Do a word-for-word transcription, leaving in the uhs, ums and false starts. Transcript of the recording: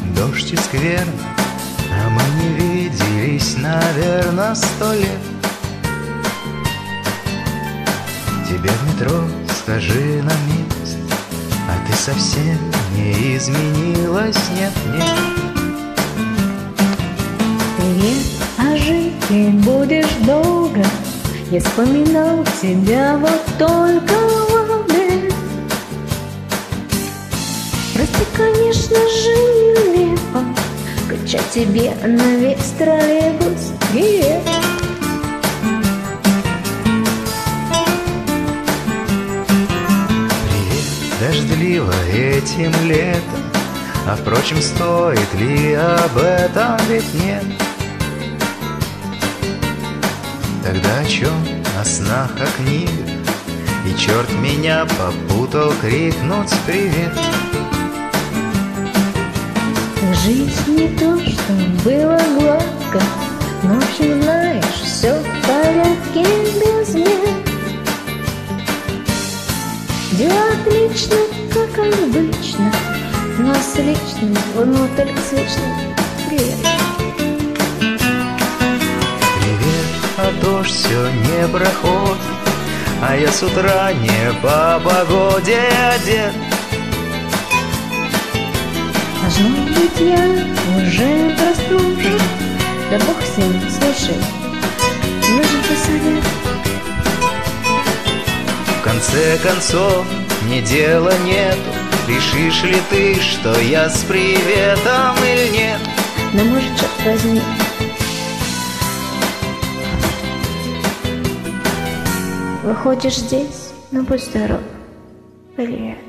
дождь и скверно, а мы не виделись, наверно, сто лет. Тебе в метро скажи на месте, а ты совсем не изменилась, нет, нет. Привет, а жить ли будешь долго? Я вспоминал тебя вот только в обед. Прости, конечно же, нелепо кричать тебе на весь троллейбус привет. Дождливо этим летом, а впрочем, стоит ли об этом, ведь нет. Тогда о чем? О снах, о книгах, и черт меня попутал крикнуть привет. Жизнь не то, что было гладко, но, в общем, знаешь, все в порядке без меня. Дела отлично, как обычно, но с личным, но только с личным. Привет. Привет, а дождь все не проходит, а я с утра не по погоде одет. Должно быть, я уже простужен, да бог с ним, слушай, нужен посовет. В конце концов, мне дела нету, решишь ли ты, что я с приветом или нет? Но может, черт возьми, выходишь здесь, ну будь здоров, привет.